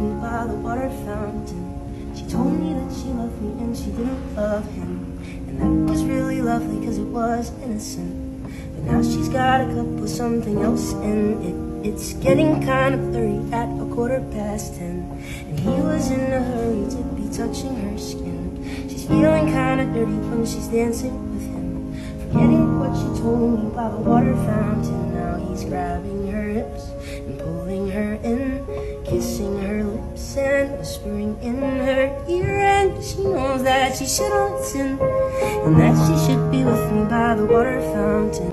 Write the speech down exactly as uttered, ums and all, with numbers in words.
me by the water fountain. She told me that she loved me and she didn't love him, and that was really lovely cause it was innocent. But now she's got a cup with something else in it. It's getting kind of blurry at a quarter past ten, and he was in a hurry to be touching her skin. She's feeling kind of dirty when she's dancing with him, forgetting what she told me by the water fountain. Now he's grabbing her hips and pulling her in, kissing her lips and whispering in her ear. And she knows that she should listen, and that she should be with me by the water fountain.